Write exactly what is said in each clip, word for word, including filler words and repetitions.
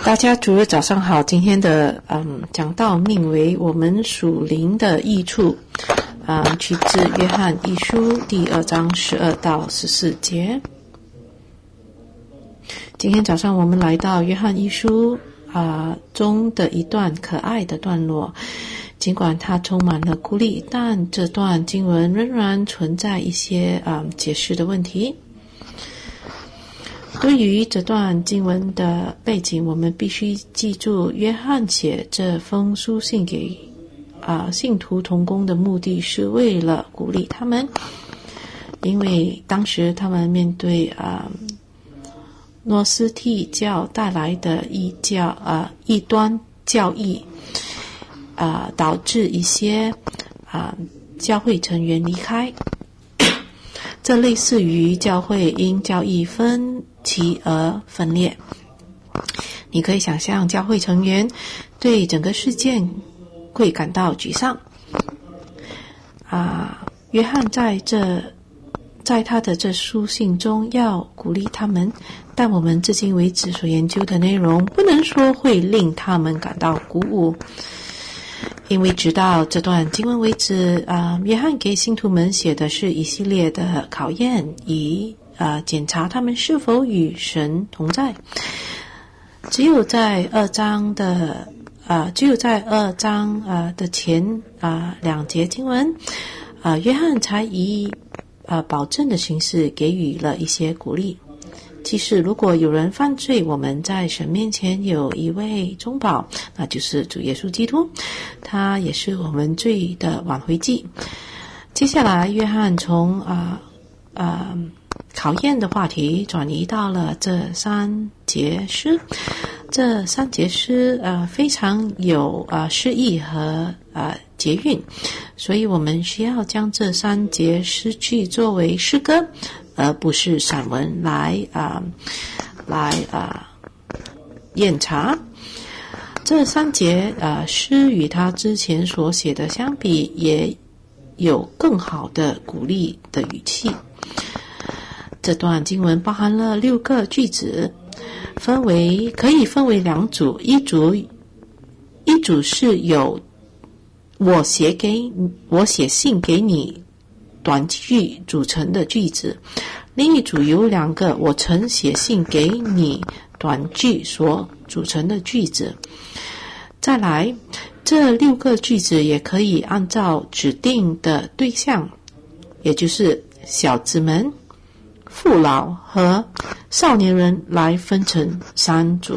大家主日早上好，今天的嗯讲道命为我们属灵的益处，啊、嗯，取自约翰一书第二章十二到十四节。今天早上我们来到约翰一书啊、呃、中的一段可爱的段落，尽管它充满了鼓励，但这段经文仍然存在一些啊、嗯、解释的问题。对于这段经文的背景，我们必须记住，约翰写这封书信给啊、呃、信徒同工的目的是为了鼓励他们，因为当时他们面对啊、呃、诺斯替教带来的异教啊、呃、异端教义啊、呃，导致一些啊、呃、教会成员离开。这类似于教会因教义分歧而分裂。你可以想象教会成员对整个事件会感到沮丧。啊，约翰在这在他的这书信中要鼓励他们，但我们至今为止所研究的内容不能说会令他们感到鼓舞。因为直到这段经文为止，啊、呃，约翰给信徒们写的是一系列的考验，以啊、呃、检查他们是否与神同在。只有在二章的啊、呃，只有在二章啊、呃、的前啊、呃、两节经文，啊、呃，约翰才以啊、呃、保证的形式给予了一些鼓励。即使如果有人犯罪，我们在神面前有一位中保，那就是主耶稣基督，他也是我们罪的挽回祭。接下来约翰从啊啊、呃呃、考验的话题转移到了这三节诗。这三节诗呃非常有啊、呃、诗意和啊、呃、节韵，所以我们需要将这三节诗句作为诗歌，而不是散文来啊、呃、来啊、呃、验查。这三节啊诗与他之前所写的相比，也有更好的鼓励的语气。这段经文包含了六个句子，分为可以分为两组，一组一组是有我写给我写信给你短句组成的句子，另一组有两个我曾写信给你短句所组成的句子。再来，这六个句子也可以按照指定的对象，也就是小子们、父老和少年人来分成三组。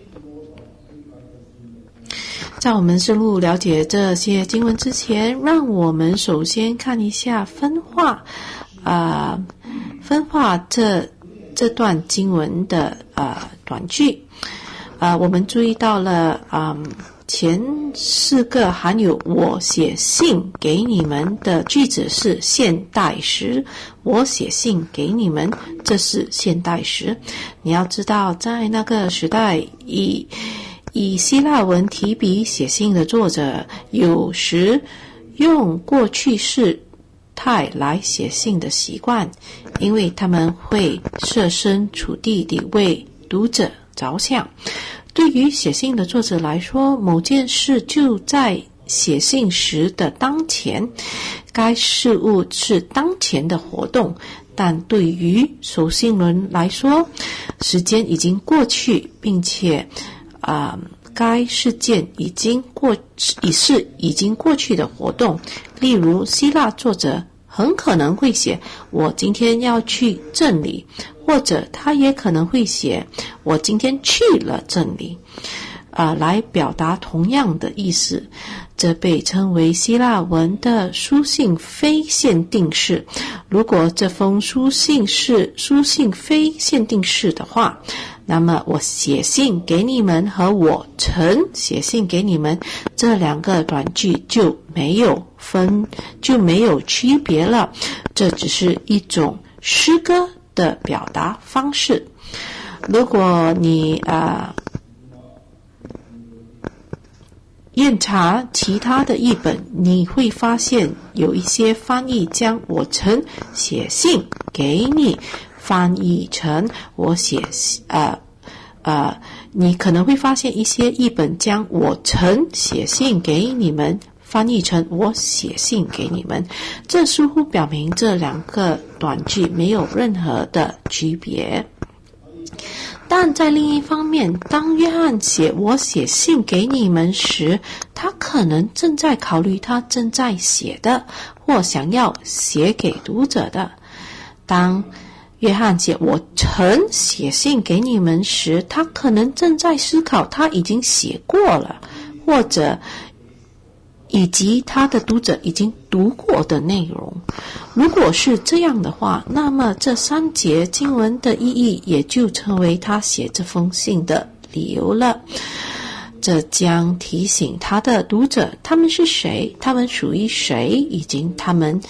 在我们深入了解这些经文之前，让我们首先看一下分化啊、呃，分化这这段经文的啊、呃、短句啊、呃，我们注意到了啊、呃、前四个含有我写信给你们的句子是现代时，我写信给你们，这是现代时。你要知道，在那个时代，以以希腊文提笔写信的作者有时用过去式态来写信的习惯，因为他们会设身处地地为读者着想。对于写信的作者来说，某件事就在写信时的当前，该事物是当前的活动，但对于收信人来说，时间已经过去，并且啊、呃，该事件已经过已是已经过去的活动。例如，希腊作者很可能会写我今天要去镇里，或者他也可能会写我今天去了镇里，啊、呃，来表达同样的意思。这被称为希腊文的书信非限定式。如果这封书信是书信非限定式的话，那么我写信给你们和我曾写信给你们这两个短句就没有分就没有区别了，这只是一种诗歌的表达方式。如果你啊、呃验查其他的译本，你会发现有一些翻译将我曾写信给你翻译成我写呃呃，你可能会发现一些译本将我曾写信给你们翻译成我写信给你们，这似乎表明这两个短句没有任何的区别。但在另一方面，当约翰写我写信给你们时，他可能正在考虑他正在写的或想要写给读者的。当约翰写我曾写信给你们时，他可能正在思考他已经写过了，或者以及他的读者已经读过的内容。如果是这样的话，那么这三节经文的意义也就成为他写这封信的理由了。这将提醒他的读者他们是谁，他们属于谁，以及他们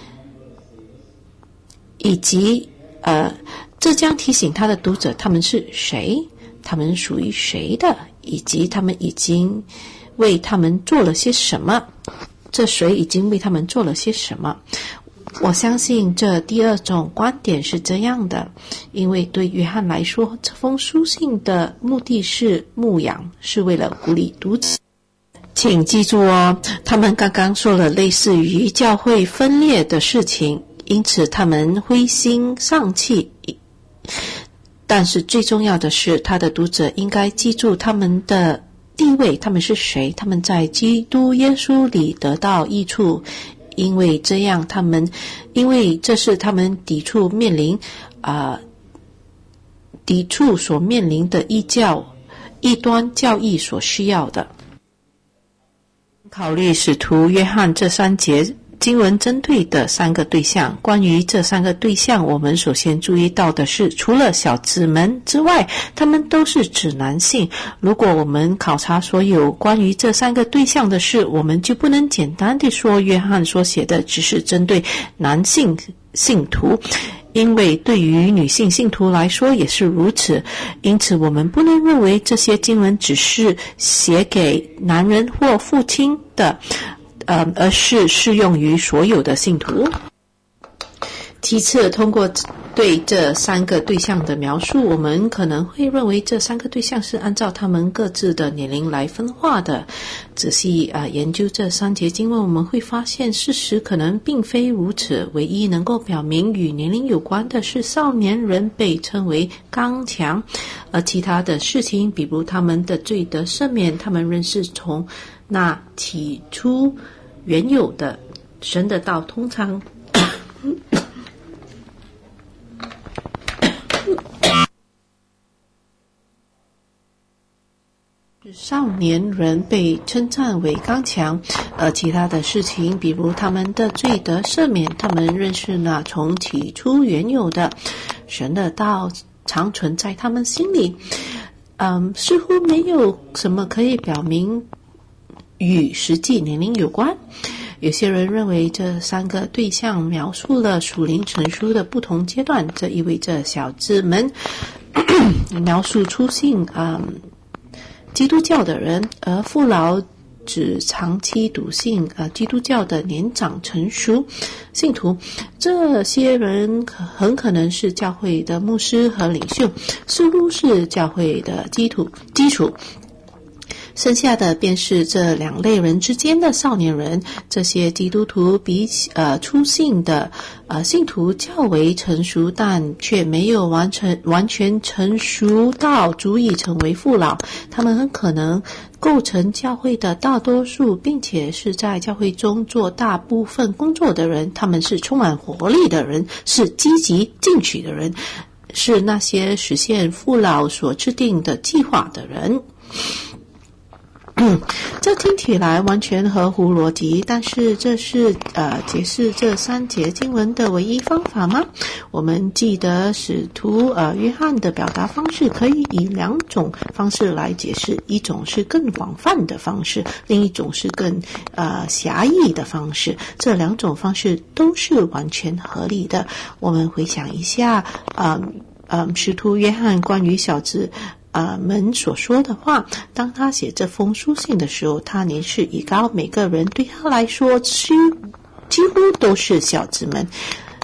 以及呃，这将提醒他的读者他们是谁，他们属于谁的，以及他们已经为他们做了些什么，这谁已经为他们做了些什么。我相信这第二种观点是这样的，因为对约翰来说，这封书信的目的是牧养，是为了鼓励读者。请记住哦，他们刚刚说了类似于教会分裂的事情，因此他们灰心丧气。但是最重要的是，他的读者应该记住他们的地位，他们是谁，他们在基督耶稣里得到益处，因为这样他们因为这是他们抵触面临啊、呃、抵触所面临的异教异端教义所需要的。考虑使徒约翰这三节经文针对的三个对象，关于这三个对象，我们首先注意到的是，除了小子们之外，他们都是指男性。如果我们考察所有关于这三个对象的事，我们就不能简单地说约翰所写的只是针对男性信徒，因为对于女性信徒来说也是如此。因此我们不能认为这些经文只是写给男人或父亲的呃，而是适用于所有的信徒。其次，通过对这三个对象的描述，我们可能会认为这三个对象是按照他们各自的年龄来分化的。仔细呃研究这三节经文，我们会发现事实可能并非如此。唯一能够表明与年龄有关的是少年人被称为刚强，而其他的事情，比如他们的罪得赦免，他们仍是从那起初原有的神的道，通常少年人被称赞为刚强，而其他的事情，比如他们的罪得赦免，他们认识那从起初原有的神的道常存在他们心里。嗯，似乎没有什么可以表明与实际年龄有关。有些人认为这三个对象描述了属灵成熟的不同阶段，这意味着小子们描述出信嗯基督教的人，而父老指长期笃信呃基督教的年长成熟信徒。这些人很可能是教会的牧师和领袖，似乎是教会的基础基础。剩下的便是这两类人之间的少年人。这些基督徒比起呃初信的呃信徒较为成熟，但却没有完成完全成熟到足以成为父老。他们很可能构成教会的大多数，并且是在教会中做大部分工作的人。他们是充满活力的人，是积极进取的人，是那些实现父老所制定的计划的人。嗯，这听起来完全合乎逻辑，但是这是呃解释这三节经文的唯一方法吗？我们记得使徒呃约翰的表达方式可以以两种方式来解释，一种是更广泛的方式，另一种是更呃狭义的方式。这两种方式都是完全合理的。我们回想一下，呃呃，使徒约翰关于小子呃，们所说的话，当他写这封书信的时候，他年事已高，每个人对他来说几几乎都是小子们。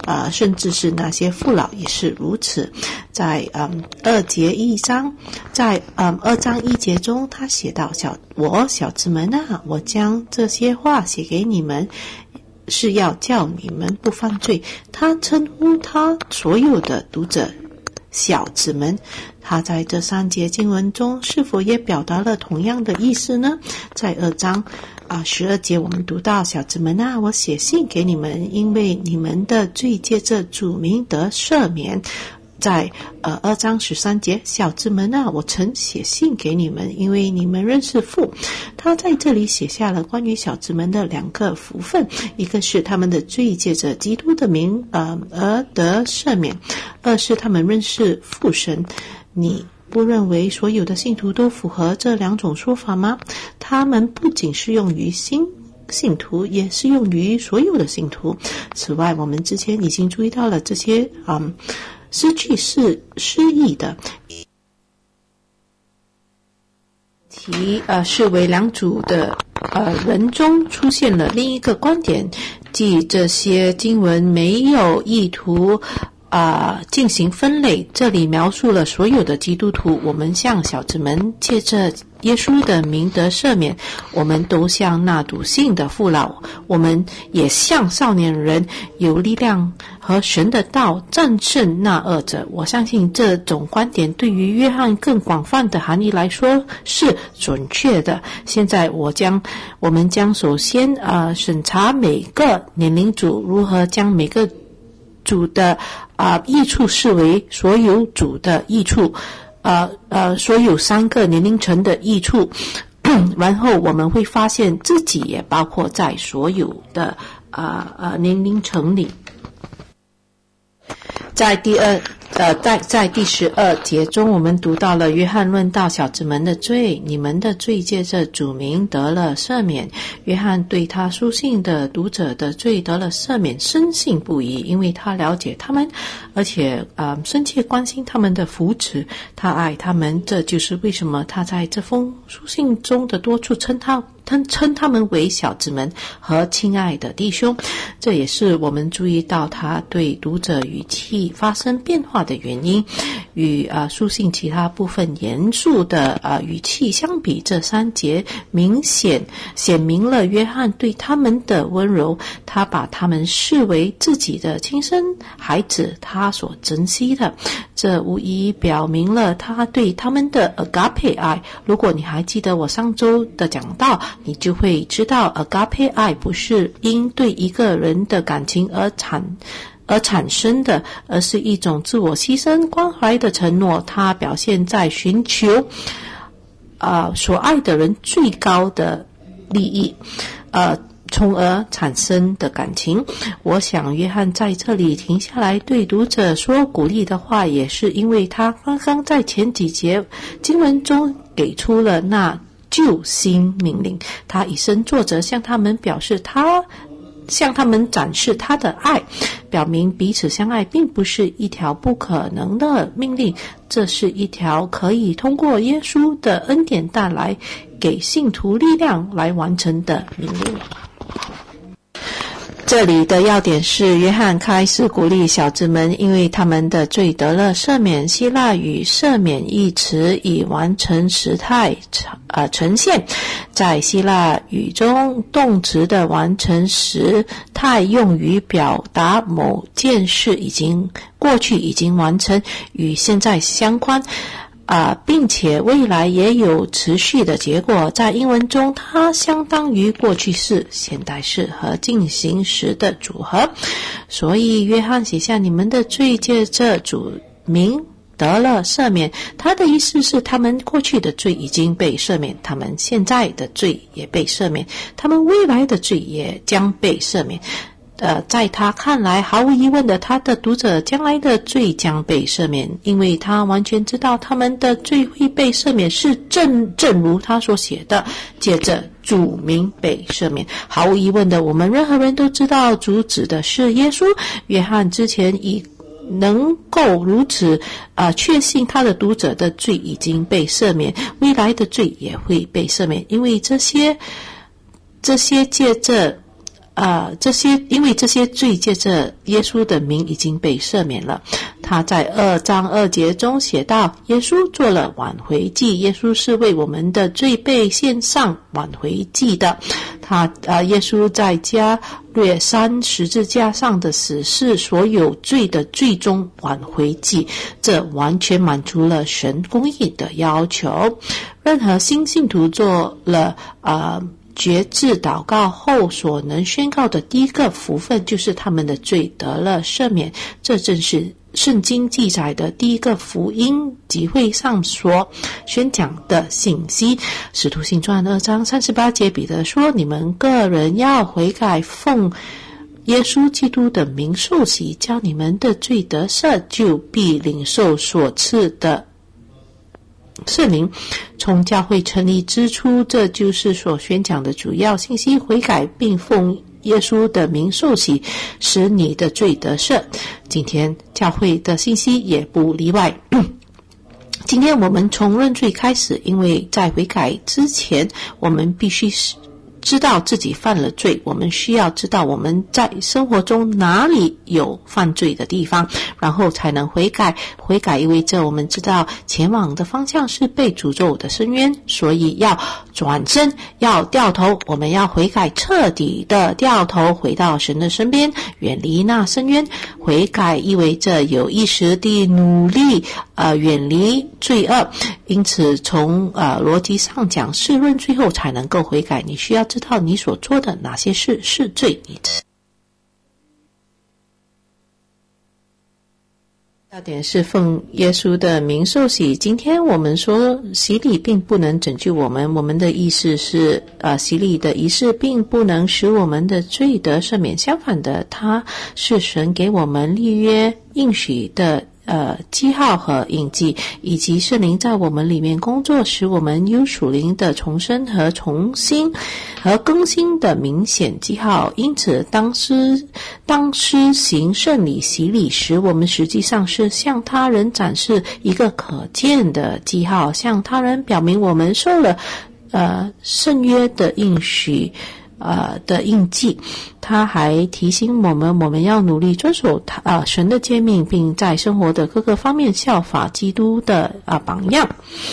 呃，甚至是那些父老也是如此。在嗯二节一章，在嗯二章一节中，他写到：小我小子们啊，我将这些话写给你们，是要叫你们不犯罪。他称呼他所有的读者小子们，他在这三节经文中是否也表达了同样的意思呢？在二章啊十二节，我们读到：小子们啊，我写信给你们，因为你们的罪借着主名得赦免。在呃二章十三节，小子们啊，我曾写信给你们，因为你们认识父。他在这里写下了关于小子们的两个福分，一个是他们的罪借着基督的名呃而得赦免，二是他们认识父神。你不认为所有的信徒都符合这两种说法吗？他们不仅适用于新信徒，也适用于所有的信徒。此外，我们之前已经注意到了这些嗯诗句是诗意的，其呃视为两组的呃人中出现了另一个观点，即这些经文没有意图啊、呃，进行分类。这里描述了所有的基督徒，我们向小子们借着耶稣的名得赦免，我们都像那笃信的父老，我们也像少年人，有力量和神的道战胜那恶者。我相信这种观点对于约翰更广泛的含义来说是准确的。现在我将我们将首先呃审查每个年龄组如何将每个主的啊、呃、益处视为所有主的益处，呃呃，所有三个年龄层的益处，然后我们会发现自己也包括在所有的啊呃, 呃年龄层里。在第二呃，在在第十二节中，我们读到了约翰论到小子们的罪，你们的罪借着主名得了赦免。约翰对他书信的读者的罪得了赦免深信不疑，因为他了解他们，而且呃深切关心他们的福祉，他爱他们。这就是为什么他在这封书信中的多处称他称称他们为小子们和亲爱的弟兄。这也是我们注意到他对读者语气发生变化的原因。与啊、呃、书信其他部分严肃的啊、呃、语气相比，这三节明显显明了约翰对他们的温柔，他把他们视为自己的亲生孩子，他所珍惜的。这无疑表明了他对他们的 agape 爱。如果你还记得我上周的讲到，你就会知道 agape 爱不是因对一个人的感情而产而产生的，而是一种自我牺牲关怀的承诺。它表现在寻求呃所爱的人最高的利益，呃从而产生的感情。我想约翰在这里停下来对读者说鼓励的话，也是因为他刚刚在前几节经文中给出了那救新命令。他以身作则，向他们表示他向他们展示他的爱，表明彼此相爱并不是一条不可能的命令，这是一条可以通过耶稣的恩典带来给信徒力量来完成的命令。这里的要点是，约翰开始鼓励小子们，因为他们的罪得了赦免。希腊语赦免一词以完成时态呃呈现，在希腊语中，动词的完成时态用于表达某件事已经过去已经完成，与现在相关啊、呃，并且未来也有持续的结果。在英文中，它相当于过去式、现代式和进行时的组合。所以，约翰写下你们的罪借着主名得了赦免，他的意思是他们过去的罪已经被赦免，他们现在的罪也被赦免，他们未来的罪也将被赦免。呃，在他看来，毫无疑问的，他的读者将来的罪将被赦免，因为他完全知道他们的罪会被赦免，是正正如他所写的，借着主名被赦免。毫无疑问的，我们任何人都知道主指的是耶稣。约翰之前已能够如此啊、呃，确信他的读者的罪已经被赦免，未来的罪也会被赦免，因为这些这些借着呃，这些因为这些罪借着耶稣的名已经被赦免了。他在二章二节中写道，耶稣做了挽回祭，耶稣是为我们的罪被献上挽回祭的。他呃，耶稣在加略山十字架上的死是所有罪的最终挽回祭，这完全满足了神公义的要求。任何新信徒做了呃决志祷告后所能宣告的第一个福分，就是他们的罪得了赦免。这正是圣经记载的第一个福音集会上所宣讲的信息。使徒行传二章三十八节，彼得说，你们个人要悔改，奉耶稣基督的名受洗，叫你们的罪得赦，就必领受所赐的圣灵。从教会成立之初，这就是所宣讲的主要信息，悔改并奉耶稣的名受洗，使你的罪得赦。今天教会的信息也不例外。今天我们从认罪开始，因为在悔改之前，我们必须知道自己犯了罪，我们需要知道我们在生活中哪里有犯罪的地方，然后才能悔改。悔改意味着我们知道前往的方向是被诅咒的深渊，所以要转身，要掉头，我们要悔改，彻底的掉头回到神的身边，远离那深渊。悔改意味着有意识地努力呃远离罪恶，因此从呃逻辑上讲，是认罪后才能够悔改。你需要知道你所做的哪些事是罪。要点是奉耶稣的名受洗。今天我们说洗礼并不能拯救我们，我们的意思是呃，洗礼的仪式并不能使我们的罪得赦免，相反的，它是神给我们立约应许的呃，记号和印记，以及圣灵在我们里面工作，使我们有属灵的重生和重新和更新的明显记号。因此，当施当施行圣礼洗礼时，我们实际上是向他人展示一个可见的记号，向他人表明我们受了呃圣约的应许。呃的印记。他还提醒我们，我们要努力遵守他呃神的诫命，并在生活的各个方面效法基督的呃榜样。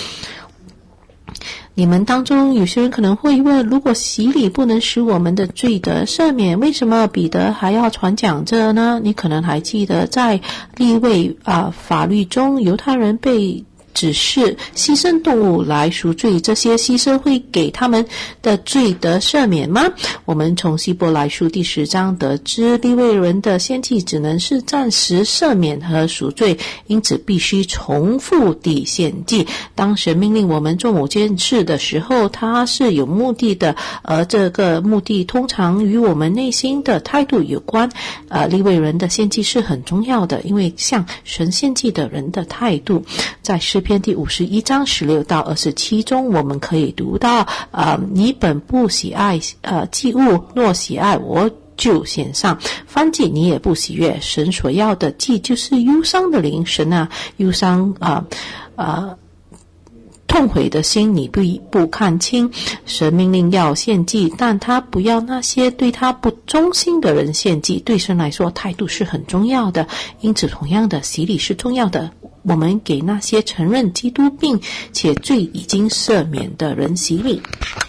你们当中有些人可能会问，如果洗礼不能使我们的罪得赦免，为什么彼得还要传讲这呢？你可能还记得在利未啊、呃、法律中，犹太人被只是牺牲动物来赎罪，这些牺牲会给他们的罪得赦免吗？我们从希伯来书第十章得知，利未人的献祭只能是暂时赦免和赎罪，因此必须重复地献祭。当神命令我们做某件事的时候，他是有目的的，而这个目的通常与我们内心的态度有关。呃，利未人的献祭是很重要的，因为向神献祭的人的态度，在诗篇第五十一章十六到二十七中，我们可以读到，呃，你本不喜爱呃祭物，若喜爱我就献上，燔祭你也不喜悦。神所要的祭就是忧伤的灵，神啊，忧伤啊呃。呃痛悔的心你不不看清。神命令要献祭，但他不要那些对他不忠心的人献祭。对神来说，态度是很重要的，因此同样的，洗礼是重要的。我们给那些承认基督并且罪已经赦免的人洗礼。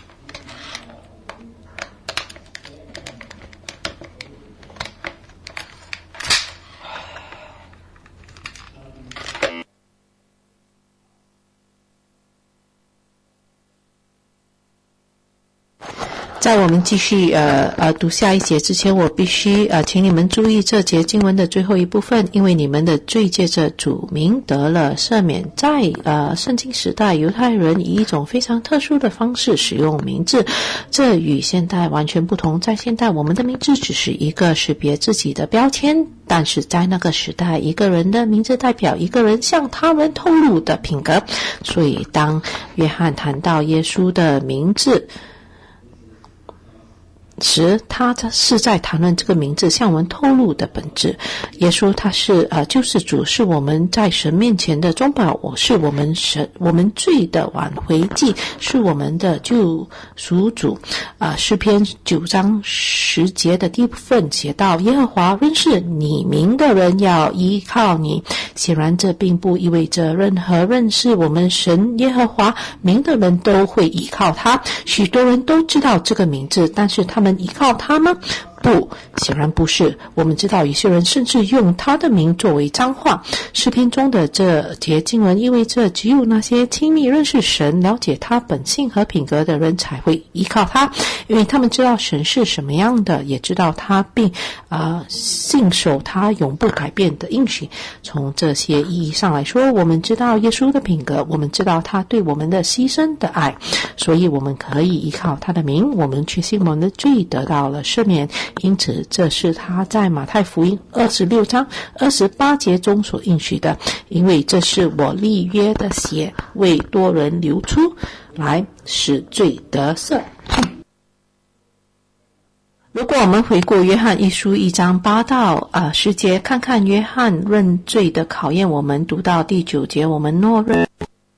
在我们继续呃呃读下一节之前，我必须呃请你们注意这节经文的最后一部分，因为你们的罪借着主名得了赦免。在呃圣经时代，犹太人以一种非常特殊的方式使用名字，这与现代完全不同。在现代，我们的名字只是一个识别自己的标签，但是在那个时代，一个人的名字代表一个人向他人透露的品格。所以当约翰谈到耶稣的名字， 时，他是在谈论这个名字向我们透露的本质。耶稣他是呃救世主，是我们在神面前的中保，是我们神我们罪的挽回祭，是我们的救赎主。啊、呃，诗篇九章十节的第一部分写到：耶和华认识你名的人要依靠你。显然，这并不意味着任何认识我们神耶和华名的人都会依靠他。许多人都知道这个名字，但是他们依靠他吗？不，显然不是。我们知道有些人甚至用他的名作为脏话。诗篇中的这节经文意味着只有那些亲密认识神、了解他本性和品格的人才会依靠他，因为他们知道神是什么样的，也知道他，并啊、呃、信守他永不改变的应许。从这些意义上来说，我们知道耶稣的品格，我们知道他对我们的牺牲的爱，所以我们可以依靠他的名，我们确信我们的罪得到了赦免。因此，这是他在马太福音二十六章二十八节中所应许的，因为这是我立约的血，为多人流出来，使罪得赦。如果我们回顾约翰一书一章八到啊十节，看看约翰认罪的考验，我们读到第九节，我们默认。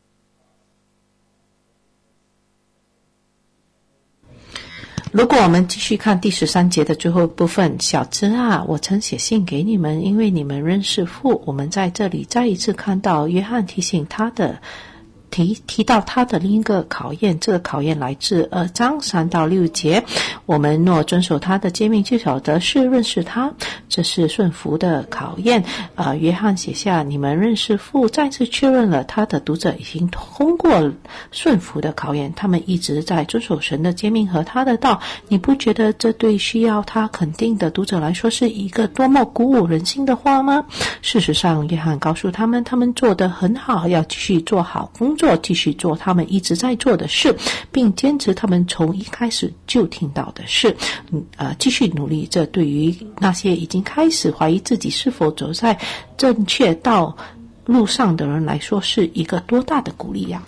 如果我们继续看第十三节的最后部分，小子啊，我曾写信给你们，因为你们认识父。我们在这里再一次看到约翰提醒他的提提到他的另一个考验，这个考验来自二章三到六节。我们若遵守他的诫命，就晓得是认识他，这是顺服的考验。呃，约翰写下你们认识父，再次确认了他的读者已经通过顺服的考验，他们一直在遵守神的诫命和他的道。你不觉得这对需要他肯定的读者来说是一个多么鼓舞人心的话吗？事实上，约翰告诉他们，他们做得很好，要继续做好工作，继续做他们一直在做的事，并坚持他们从一开始就听到的事，嗯呃，继续努力。这对于那些已经开始怀疑自己是否走在正确道路上的人来说，是一个多大的鼓励呀！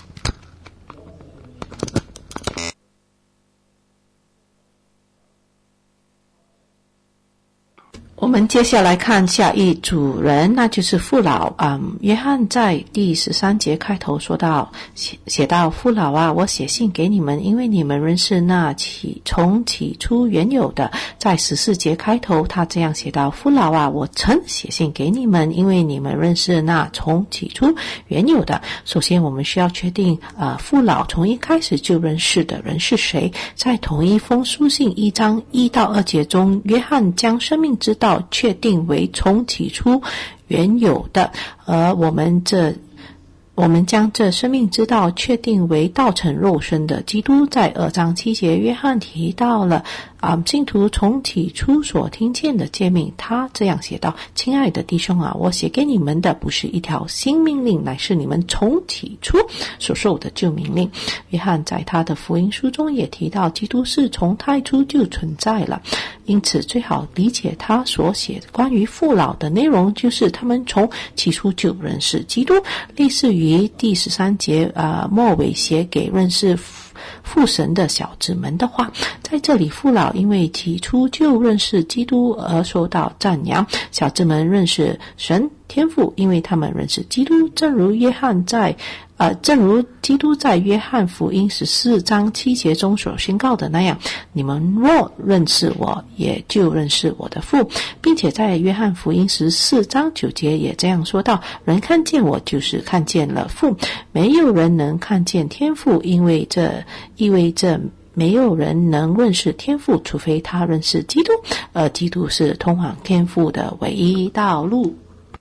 我们接下来看下一组人，那就是父老。嗯，约翰在第十三节开头说到，写写到父老啊，我写信给你们，因为你们认识那起从起初原有的。在十四节开头，他这样写到，父老啊，我曾写信给你们，因为你们认识那从起初原有的。首先，我们需要确定，呃，父老从一开始就认识的人是谁。在同一封书信一章一到二节中，约翰将生命之道确定为从起初原有的，而我们这我们将这生命之道确定为道成肉身的基督。在二章七节，约翰提到了啊，信徒从起初所听见的诫命，他这样写道：亲爱的弟兄啊，我写给你们的不是一条新命令，乃是你们从起初所受的旧命令。约翰在他的福音书中也提到，基督是从太初就存在了，因此最好理解他所写的关于父老的内容，就是他们从起初就认识基督，类似于第十三节呃末尾写给认识父神的小子们的话。在这里，父老因为起初就认识基督而受到赞扬，小子们认识神天父，因为他们认识基督。正如约翰在呃，正如基督在约翰福音十四章七节中所宣告的那样，你们若认识我，也就认识我的父。并且在约翰福音十四章九节也这样说道：人看见我，就是看见了父。没有人能看见天父，因为这意味着没有人能认识天父，除非他认识基督，而基督是通往天父的唯一道路。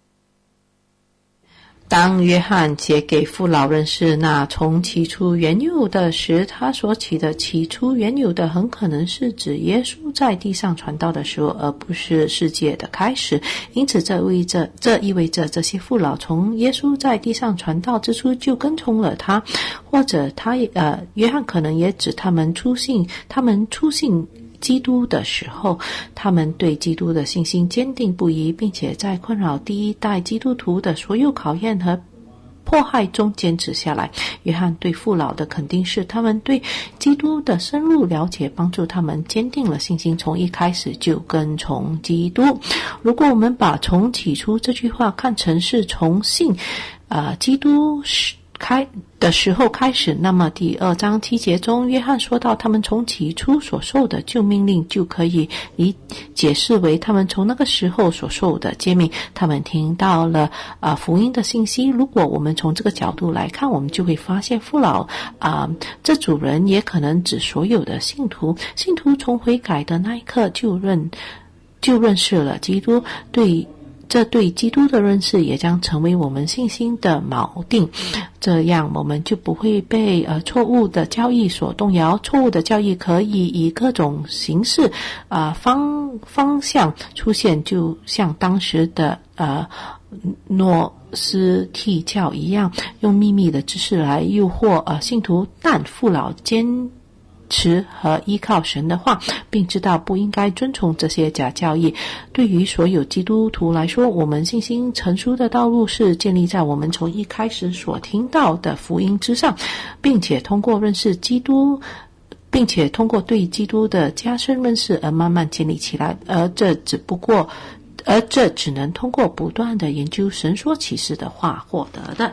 当约翰写给父老认识那从起初原有的时，他所起的起初原有的很可能是指耶稣在地上传道的时候，而不是世界的开始。因此这意味着这意味着这些父老从耶稣在地上传道之初就跟从了他，或者他呃约翰可能也指他们初信他们初信基督的时候，他们对基督的信心坚定不移，并且在困扰第一代基督徒的所有考验和迫害中坚持下来。约翰对父老的肯定是他们对基督的深入了解，帮助他们坚定了信心，从一开始就跟从基督。如果我们把从起初这句话看成是从信呃基督开的时候开始，那么第二章七节中约翰说到他们从起初所受的旧命令，就可以理解释为他们从那个时候所受的诫命，他们听到了呃福音的信息。如果我们从这个角度来看，我们就会发现父老啊、呃、这组人也可能指所有的信徒。信徒从悔改的那一刻就认就认识了基督，对这对基督的认识也将成为我们信心的锚定，这样我们就不会被呃错误的教义所动摇。错误的教义可以以各种形式啊、呃、方方向出现，就像当时的呃诺斯替教一样，用秘密的知识来诱惑呃信徒，但父老坚持和依靠神的话，并知道不应该遵从这些假教义。对于所有基督徒来说，我们信心成熟的道路是建立在我们从一开始所听到的福音之上，并且通过认识基督并且通过对基督的加深认识而慢慢建立起来，而这只不过而这只能通过不断的研究神所启示的话获得的。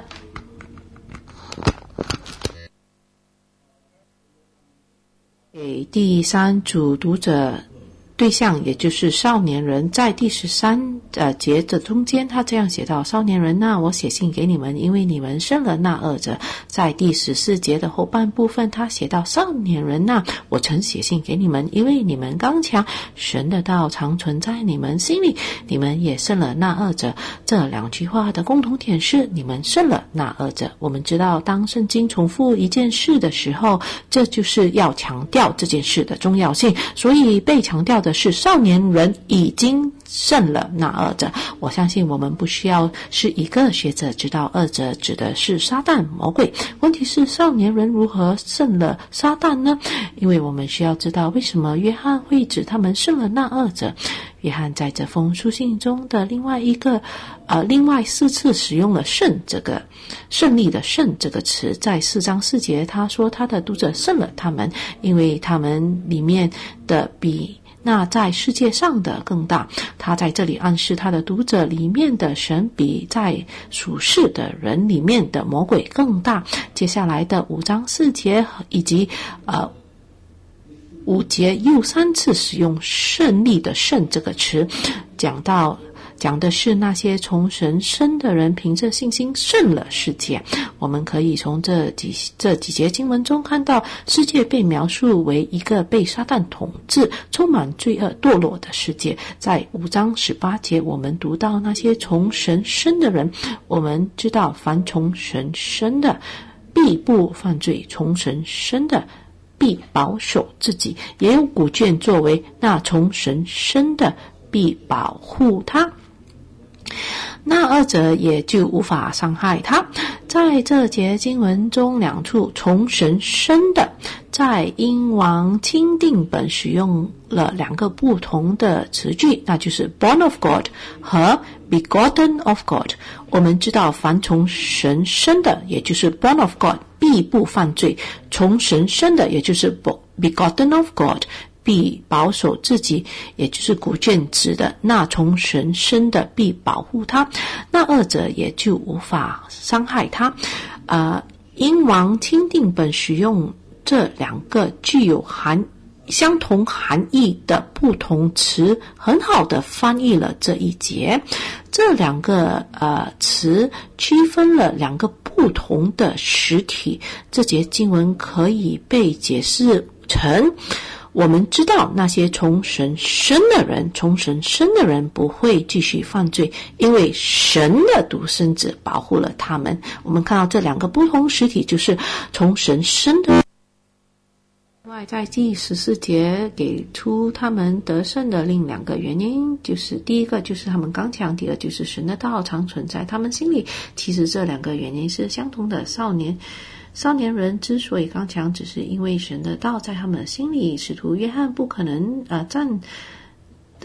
给第三组读者对象，也就是少年人，在第十三呃节的中间，他这样写道：少年人啊，我写信给你们，因为你们生了那二者。在第十四节的后半部分，他写道：少年人啊，我曾写信给你们，因为你们刚强，神的道常存在你们心里，你们也生了那二者。这两句话的共同点是你们生了那二者。我们知道，当圣经重复一件事的时候，这就是要强调这件事的重要性，所以被强调的是少年人已经胜了那二者。我相信我们不需要是一个学者知道二者指的是撒旦魔鬼。问题是少年人如何胜了撒旦呢？因为我们需要知道为什么约翰会指他们胜了那二者。约翰在这封书信中的另外一个呃，另外四次使用了胜这个胜利的胜这个词。在四章四节他说他的读者胜了他们，因为他们里面的比那在世界上的更大。他在这里暗示他的读者里面的神比在属世的人里面的魔鬼更大。接下来的五章四节以及呃五节又三次使用胜利的胜这个词，讲到讲的是那些从神生的人凭着信心胜了世界。我们可以从这几这几节经文中看到，世界被描述为一个被撒旦统治、充满罪恶堕落的世界。在五章十八节，我们读到那些从神生的人，我们知道凡从神生的必不犯罪，从神生的必保守自己，也有古卷作为那从神生的必保护他，那二者也就无法伤害他。在这节经文中，两处从神生的在英王钦定本使用了两个不同的词句，那就是 born of God 和 begotten of God。 我们知道凡从神生的，也就是 born of God， 必不犯罪，从神生的，也就是 begotten of God，必保守自己，也就是古卷指的那从神生的必保护他，那二者也就无法伤害他。呃，英王钦定本使用这两个具有含相同含义的不同词，很好的翻译了这一节。这两个呃词区分了两个不同的实体。这节经文可以被解释成，我们知道那些从神生的人，从神生的人不会继续犯罪，因为神的独生子保护了他们。我们看到这两个不同实体，就是从神生的。另外在第十四节给出他们得胜的另两个原因，就是第一个就是他们刚强，第二就是神的道常存在他们心里。其实这两个原因是相同的。少年少年人之所以刚强，只是因为神的道在他们的心里。使徒约翰不可能呃站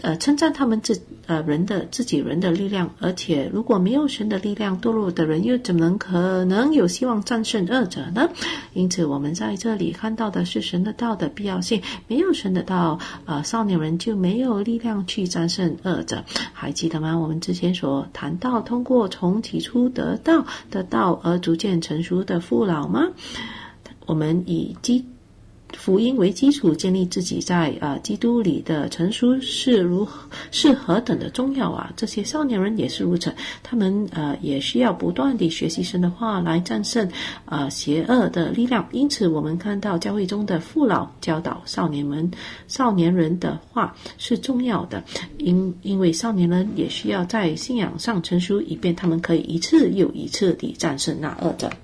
呃称赞他们自呃人的自己人的力量，而且如果没有神的力量，堕落的人又怎么能可能有希望战胜恶者呢？因此我们在这里看到的是神的道的必要性，没有神的道，呃少年人就没有力量去战胜恶者。还记得吗？我们之前所谈到，通过从起初得到得到而逐渐成熟的父老吗？我们以基福音为基础，建立自己在呃基督里的成熟是如是何等的重要啊！这些少年人也是如此，他们呃也需要不断地学习神的话来战胜呃邪恶的力量。因此，我们看到教会中的父老教导少年们、少年人的话是重要的，因因为少年人也需要在信仰上成熟，以便他们可以一次又一次地战胜那恶者。